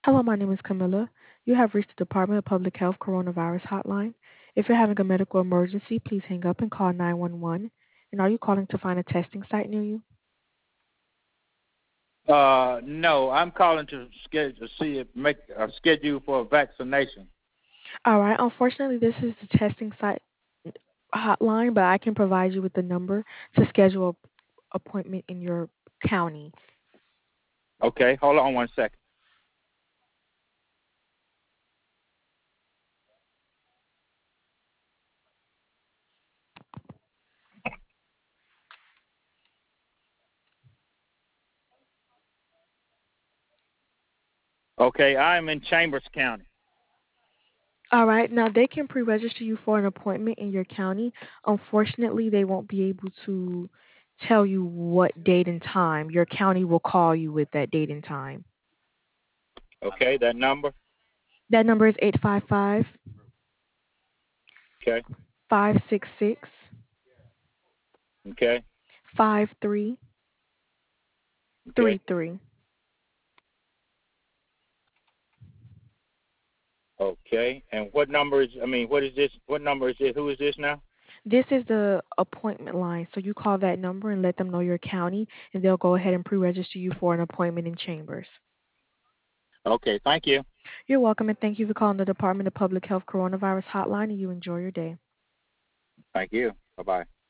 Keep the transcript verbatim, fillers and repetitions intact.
Hello, my name is Camilla. You have reached the Department of Public Health Coronavirus Hotline. If you're having a medical emergency, please hang up and call nine one one. And are you calling to find a testing site near you? Uh, no, I'm calling to schedule see if make a schedule for a vaccination. All right. Unfortunately, this is the testing site hotline, but I can provide you with the number to schedule an appointment in your county. Okay, hold on one second. Okay, I'm in Chambers County. All right. Now, they can pre register you for an appointment in your county. Unfortunately, they won't be able to tell you what date and time. Your county will call you with that date and time. Okay, that number. That number is eight five five, Okay, five six six, okay, five three okay, three three. okay. And what number is? I mean, what is this? What number is this? Who is this now? This is the appointment line. So you call that number and let them know your county, and they'll go ahead and pre register you for an appointment in Chambers. Okay, thank you. You're welcome, and thank you for calling the Department of Public Health Coronavirus Hotline, and you enjoy your day. Thank you. Bye bye.